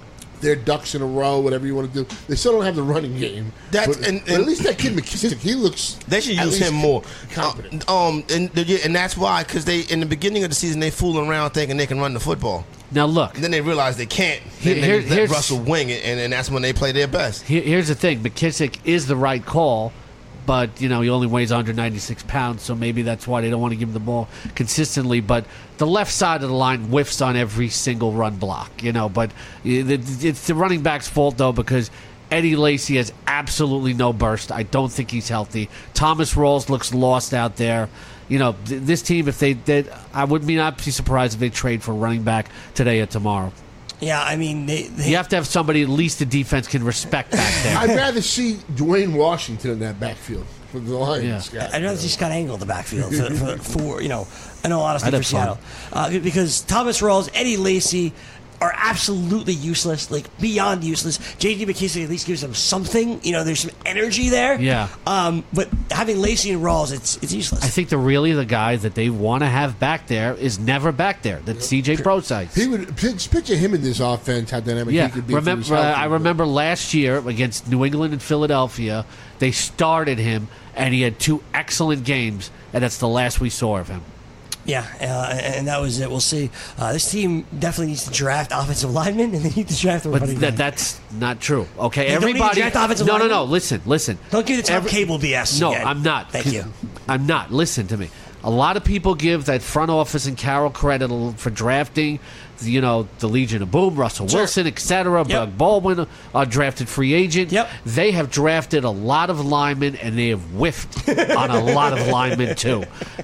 Speaker 6: their ducks in a row, whatever you want to do. They still don't have the running game. But at least that kid McKissick, he looks.
Speaker 4: They should use him more. Competent. And that's why, because they in the beginning of the season they fooling around thinking they can run the football.
Speaker 5: Now look.
Speaker 4: And then they realize they can't. Then they let Russell wing it, and that's when they play their best.
Speaker 5: Here's the thing: McKissick is the right call. But, he only weighs 196 pounds, so maybe that's why they don't want to give him the ball consistently. But the left side of the line whiffs on every single run block, But it's the running back's fault, though, because Eddie Lacy has absolutely no burst. I don't think he's healthy. Thomas Rawls looks lost out there. This team, if they did, I would not be surprised if they trade for a running back today or tomorrow.
Speaker 3: Yeah, I mean,
Speaker 5: you have to have somebody at least the defense can respect back there.
Speaker 6: I'd rather see Dwayne Washington in that backfield for the Lions.
Speaker 3: Yeah. I'd rather see Scott Angle in the backfield for in all honesty, for Seattle. Because Thomas Rawls, Eddie Lacy are absolutely useless, like beyond useless. J.D. McKissick at least gives them something. There's some energy there.
Speaker 5: Yeah.
Speaker 3: But having Lacy and Rawls, it's useless.
Speaker 5: I think the guy that they want to have back there is never back there. That's C.J. Prosise.
Speaker 6: He would picture him in this offense. How dynamic he could be.
Speaker 5: I remember last year against New England and Philadelphia, they started him and he had 2 excellent games, and that's the last we saw of him.
Speaker 3: Yeah, and that was it. We'll see. This team definitely needs to draft offensive linemen, and they need to draft the running back.
Speaker 5: That's not true. Okay,
Speaker 3: everybody. Don't need to draft offensive linemen?
Speaker 5: No. Listen.
Speaker 3: Don't give the Tom Cable BS.
Speaker 5: No,
Speaker 3: again.
Speaker 5: I'm not.
Speaker 3: Thank you.
Speaker 5: I'm not. Listen to me. A lot of people give that front office and Carroll credit for drafting, the Legion of Boom, Russell Wilson, etc. Doug Baldwin, drafted free agent.
Speaker 3: Yep.
Speaker 5: They have drafted a lot of linemen, and they have whiffed on a lot of linemen too.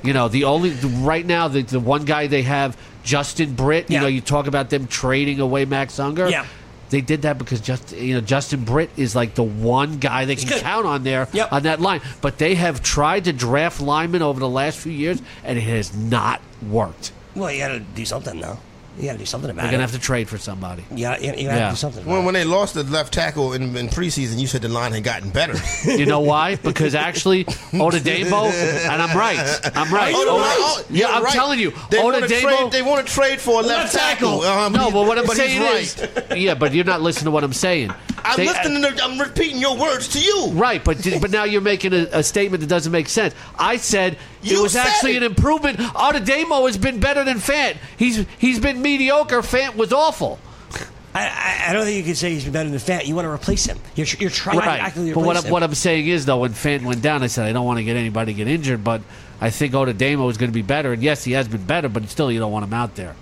Speaker 5: Right now the one guy they have, Justin Britt. You talk about them trading away Max Unger.
Speaker 3: Yeah.
Speaker 5: They did that because Justin Britt is like the one guy they can count on there on that line. But they have tried to draft linemen over the last few years, and it has not worked.
Speaker 3: Well, you got to do something, though. You got to do something about it.
Speaker 5: They're going to have to trade for somebody.
Speaker 3: You got to do something.
Speaker 4: When they lost the left tackle in preseason, you said the line had gotten better.
Speaker 5: You know why? Because actually, Odedemo, and I'm right. I'm right. I'm telling you, Odedemo.
Speaker 4: They want to trade for a left tackle.
Speaker 5: No, but what I'm saying is, but you're not listening to what I'm saying.
Speaker 4: I'm repeating your words to you.
Speaker 5: Right, but now you're making a statement that doesn't make sense. I said it was actually an improvement. Odedemo has been better than Fant. He's been mediocre. Fant was awful.
Speaker 3: I don't think you can say he's been better than Fant. You want to replace him. You're trying to actively replace him.
Speaker 5: But what I'm saying is, though, when Fant went down, I said I don't want to get anybody get injured, but I think Odedemo is going to be better. And yes, he has been better, but still, you don't want him out there.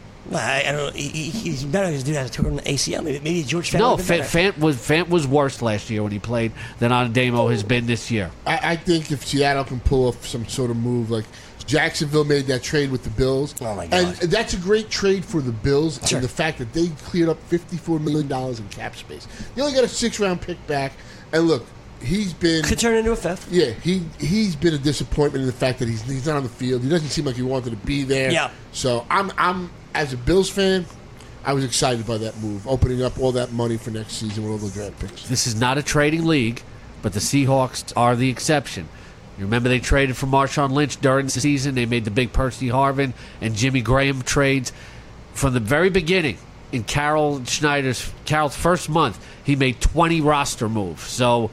Speaker 3: I don't know. He's better because dude has a torn ACL. Maybe George Fant.
Speaker 5: No, Fant was worse last year when he played than Odedemo has been this year.
Speaker 6: I think if Seattle can pull off some sort of move, like Jacksonville made that trade with the Bills.
Speaker 3: Oh my God!
Speaker 6: And that's a great trade for the Bills. Sure. And the fact that they cleared up $54 million in cap space. They only got a 6th-round pick back. And look, he's been
Speaker 3: could turn into a 5th.
Speaker 6: Yeah, he's been a disappointment in the fact that he's not on the field. He doesn't seem like he wanted to be there.
Speaker 3: Yeah.
Speaker 6: So I'm as a Bills fan, I was excited by that move, opening up all that money for next season with all the draft picks.
Speaker 5: This is not a trading league, but the Seahawks are the exception. You remember they traded for Marshawn Lynch during the season. They made the big Percy Harvin and Jimmy Graham trades. From the very beginning, in Carroll's first month, he made 20 roster moves. So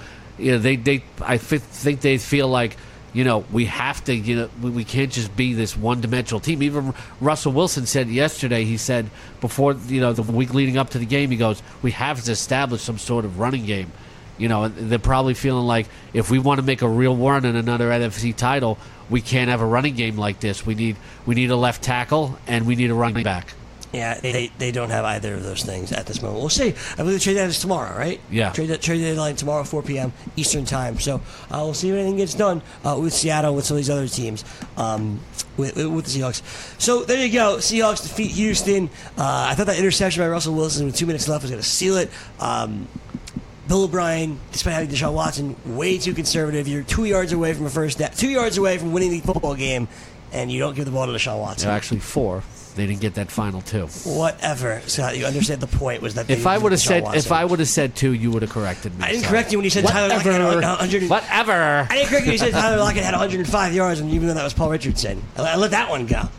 Speaker 5: I think they feel like, we have to, we can't just be this one-dimensional team. Even Russell Wilson said yesterday, he said before, the week leading up to the game, he goes, we have to establish some sort of running game. They're probably feeling like if we want to make a real run in another NFC title, we can't have a running game like this. We need a left tackle and we need a running back.
Speaker 3: Yeah, they don't have either of those things at this moment. We'll see. I believe the trade deadline is tomorrow, right?
Speaker 5: Yeah.
Speaker 3: Trade deadline tomorrow, 4 p.m. Eastern time. So we'll see if anything gets done with Seattle, with some of these other teams, with the Seahawks. So there you go. Seahawks defeat Houston. I thought that interception by Russell Wilson with 2 minutes left was going to seal it. Bill O'Brien, despite having Deshaun Watson, way too conservative. You're 2 yards away from a first down, 2 yards away from winning the football game, and you don't give the ball to Deshaun Watson.
Speaker 5: They're actually 4. They didn't get that final 2.
Speaker 3: Whatever, Scott. You understand the point was that
Speaker 5: if I would have said 2, you would have corrected me.
Speaker 3: I didn't correct you when you said Tyler Lockett had 100.
Speaker 5: Whatever.
Speaker 3: I didn't correct you when you said Tyler Lockett had 105 yards, and even though that was Paul Richardson, I let that one go.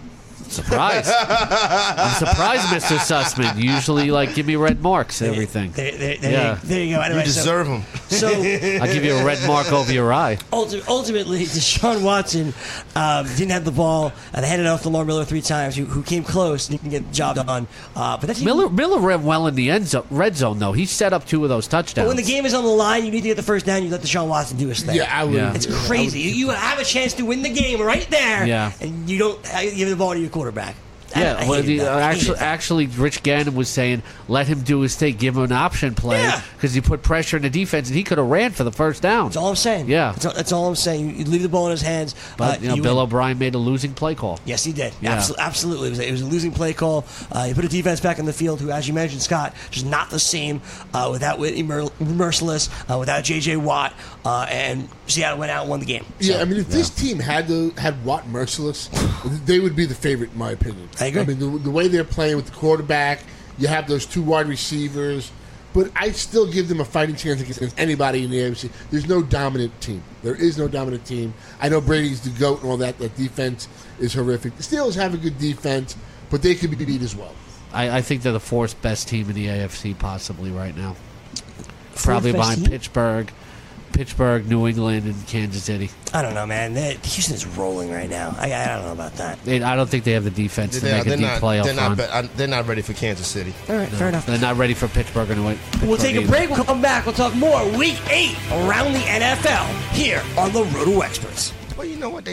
Speaker 5: Surprised. I'm surprised, Mr. Sussman. You usually give me red marks and everything.
Speaker 3: There you go. Anyway,
Speaker 4: You deserve them.
Speaker 3: So
Speaker 5: I'll give you a red mark over your eye.
Speaker 3: ultimately, Deshaun Watson didn't have the ball. They handed it off to Lamar Miller 3 times, who came close and didn't get the job done. But that's
Speaker 5: Miller ran well in the red zone, though. He set up 2 of those touchdowns.
Speaker 3: But when the game is on the line, you need to get the first down. You let Deshaun Watson do his thing.
Speaker 6: Yeah, I would.
Speaker 5: Yeah.
Speaker 3: It's crazy. You have a chance to win the game right there, and you don't give the ball to your quarterback.
Speaker 5: Yeah,
Speaker 3: I hated that.
Speaker 5: actually, Rich Gannon was saying, let him do his thing, give him an option play, because he put pressure in the defense, and he could have ran for the first down.
Speaker 3: That's all I'm saying.
Speaker 5: Yeah.
Speaker 3: That's all I'm saying. You leave the ball in his hands.
Speaker 5: But Bill O'Brien made a losing play call.
Speaker 3: Yes, he did.
Speaker 5: Yeah.
Speaker 3: Absolutely. It was a losing play call. He put a defense back in the field who, as you mentioned, Scott, just not the same without Whitney Merciless, without J.J. Watt, and Seattle went out and won the game. So,
Speaker 6: Yeah, I mean, if this team had Watt Merciless, they would be the favorite, in my opinion.
Speaker 3: I agree.
Speaker 6: I mean, the way they're playing with the quarterback, you have those 2 wide receivers, but I still give them a fighting chance against anybody in the AFC. There's no dominant team. There is no dominant team. I know Brady's the GOAT and all that. That defense is horrific. The Steelers have a good defense, but they could be beat as well.
Speaker 5: I think they're the 4th best team in the AFC possibly right now. Probably
Speaker 3: best
Speaker 5: behind
Speaker 3: team?
Speaker 5: Pittsburgh, New England, and Kansas City.
Speaker 3: I don't know, man. Houston is rolling right now. I don't know about that.
Speaker 5: I don't think they have the defense to make a deep playoff run.
Speaker 4: They're not ready for Kansas City.
Speaker 3: All right, fair enough.
Speaker 5: They're not ready for Pittsburgh anyway.
Speaker 3: We'll take a break. We'll come back. We'll talk more Week 8 around the NFL here on the Roto Experts.
Speaker 4: Well, you know what?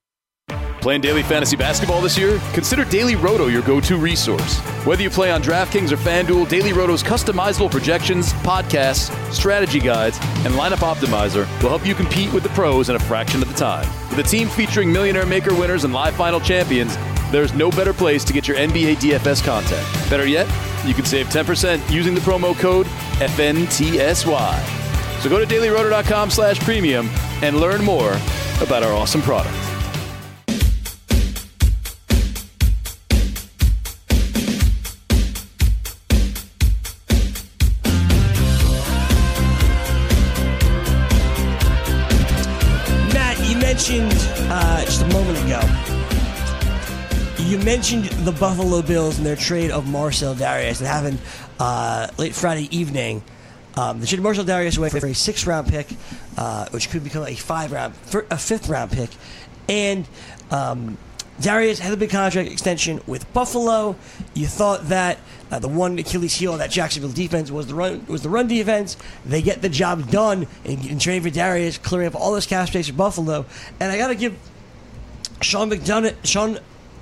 Speaker 7: Playing daily fantasy basketball this year? Consider Daily Roto your go-to resource. Whether you play on DraftKings or FanDuel, Daily Roto's customizable projections, podcasts, strategy guides, and lineup optimizer will help you compete with the pros in a fraction of the time. With a team featuring Millionaire Maker winners and live final champions, there's no better place to get your NBA DFS content. Better yet, you can save 10% using the promo code FNTSY. So go to dailyroto.com/premium and learn more about our awesome product.
Speaker 3: Just a moment ago, you mentioned the Buffalo Bills and their trade of Marcell Dareus that happened late Friday evening. They traded Marcell Dareus away for a 6th-round pick, which could become a 5th-round pick, and Dareus had a big contract extension with Buffalo. You thought that the one Achilles heel of that Jacksonville defense was the run defense. They get the job done in trading for Dareus, clearing up all this cap space for Buffalo. And I got to give Sean McDermott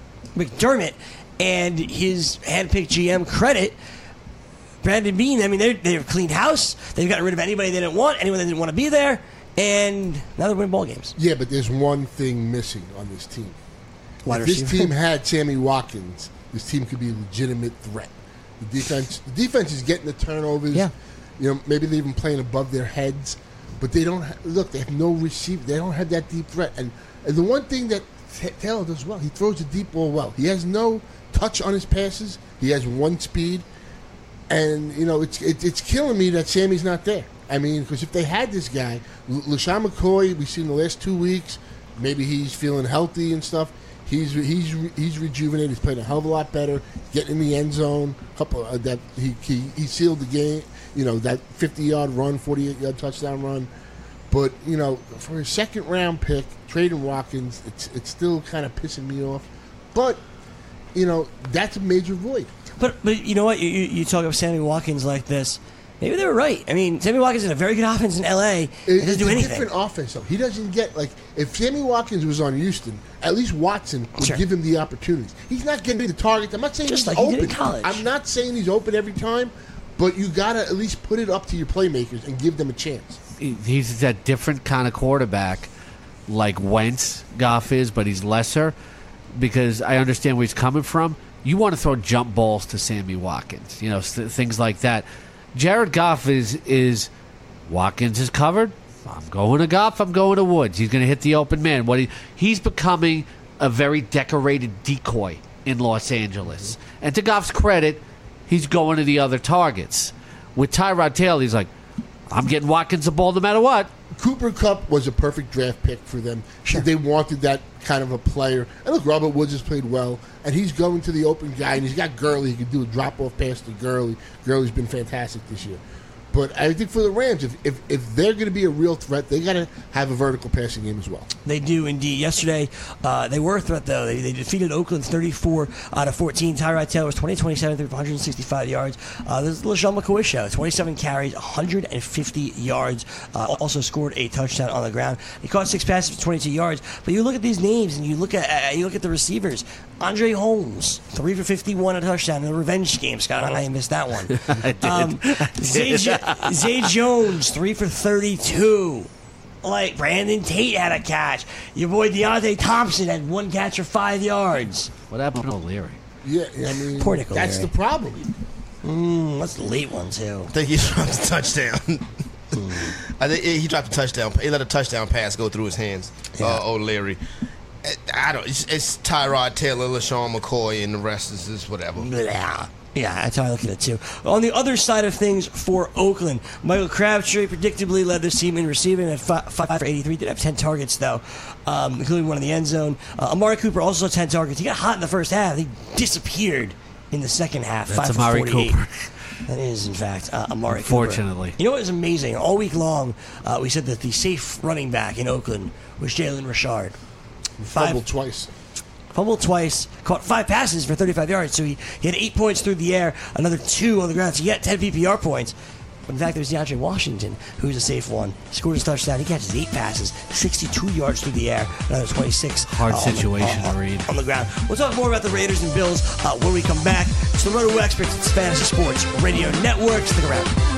Speaker 3: and his handpicked GM credit. Brandon Beane, I mean, they've cleaned house. They've gotten rid of anybody they didn't want, anyone that didn't want to be there, and now they're winning ball games.
Speaker 6: Yeah, but there's one thing missing on this team. If this team had Sammy Watkins, this team could be a legitimate threat. The defense is getting the turnovers.
Speaker 3: Yeah.
Speaker 6: You know, maybe they're even playing above their heads, but they don't they have no receiver. They don't have that deep threat. And the one thing that Taylor does well, he throws the deep ball well. He has no touch on his passes. He has one speed, and you know it's killing me that Sammy's not there. I mean, because if they had this guy, LaShawn McCoy, we've seen the last 2 weeks, maybe he's feeling healthy and stuff. He's rejuvenated. He's playing a hell of a lot better. Getting in the end zone. That he sealed the game. You know, that 50-yard run, 48-yard touchdown run. But you know, for a 2nd-round pick, trading Watkins, it's still kind of pissing me off. But you know, that's a major void.
Speaker 3: But you know what? You talk about Sammy Watkins like this. Maybe they were right. I mean, Sammy Watkins had a very good offense in L.A. He doesn't do anything.
Speaker 6: It's a different offense, though. He doesn't get, if Sammy Watkins was on Houston, at least Watson would give him the opportunities. He's not getting the targets. I'm not saying
Speaker 3: Just
Speaker 6: he's
Speaker 3: like
Speaker 6: open.
Speaker 3: He did in college.
Speaker 6: I'm not saying he's open every time, but you got to at least put it up to your playmakers and give them a chance.
Speaker 5: He's that different kind of quarterback like Wentz, Goff is, but he's lesser because I understand where he's coming from. You want to throw jump balls to Sammy Watkins, you know, things like that. Jared Goff is Watkins is covered. I'm going to Goff. I'm going to Woods. He's going to hit the open man. He's becoming a very decorated decoy in Los Angeles. And to Goff's credit, he's going to the other targets. With Tyrod Taylor, he's like, I'm getting Watkins the ball no matter what.
Speaker 6: Cooper Kupp was a perfect draft pick for them.
Speaker 3: Sure.
Speaker 6: They wanted that kind of a player. And look, Robert Woods has played well, and he's going to the open guy, and he's got Gurley. He can do a drop-off pass to Gurley. Gurley's been fantastic this year. But I think for the Rams, if they're going to be a real threat, they got to have a vertical passing game as well.
Speaker 3: They do indeed. Yesterday, they were a threat, though. They defeated Oakland 34 out of 14. Tyrod Taylor was 20-27 through 165 yards. This is the LeSean McCoy show. 27 carries, 150 yards. Also scored a touchdown on the ground. He caught 6 passes for 22 yards. But you look at these names and you look at the receivers. Andre Holmes, 3 for 51, a touchdown in the revenge game. Scott, I missed that one.
Speaker 5: I did.
Speaker 3: Zay Jones, 3 for 32. Like, Brandon Tate had a catch. Your boy Deontay Thompson had 1 catch for 5 yards.
Speaker 5: What happened to O'Leary?
Speaker 6: Yeah, I mean,
Speaker 3: Poor Nick
Speaker 6: that's
Speaker 3: O'Leary.
Speaker 6: the problem.
Speaker 3: That's the late one, too.
Speaker 4: I think he dropped a touchdown. I think he dropped a touchdown. He let a touchdown pass go through his hands. O'Leary. I don't. It's Tyrod Taylor, LeSean McCoy, and the rest is just whatever.
Speaker 3: Blah. Yeah, that's how I look at it, too. On the other side of things for Oakland, Michael Crabtree predictably led this team in receiving at 5 for 83. Did have 10 targets, though, including one in the end zone. Amari Cooper also 10 targets. He got hot in the first half. He disappeared in the second half.
Speaker 5: That's
Speaker 3: 5 for
Speaker 5: Amari
Speaker 3: 48.
Speaker 5: Cooper.
Speaker 3: That is, in fact, Amari
Speaker 5: Unfortunately.
Speaker 3: Cooper. You know what was amazing? All week long, we said that the safe running back in Oakland was Jalen Richard.
Speaker 6: Fumbled twice.
Speaker 3: Fumbled twice, caught 5 passes for 35 yards, so he had 8 points through the air, another 2 on the ground, so he got 10 PPR points. But in fact, there's DeAndre Washington, who's a safe one. Scored his touchdown. He catches 8 passes, 62 yards through the air, another 26.
Speaker 5: Hard situation to read.
Speaker 3: On the ground. We'll talk more about the Raiders and Bills when we come back. It's the Roto Experts. It's Fantasy Sports Radio Network. Stick around.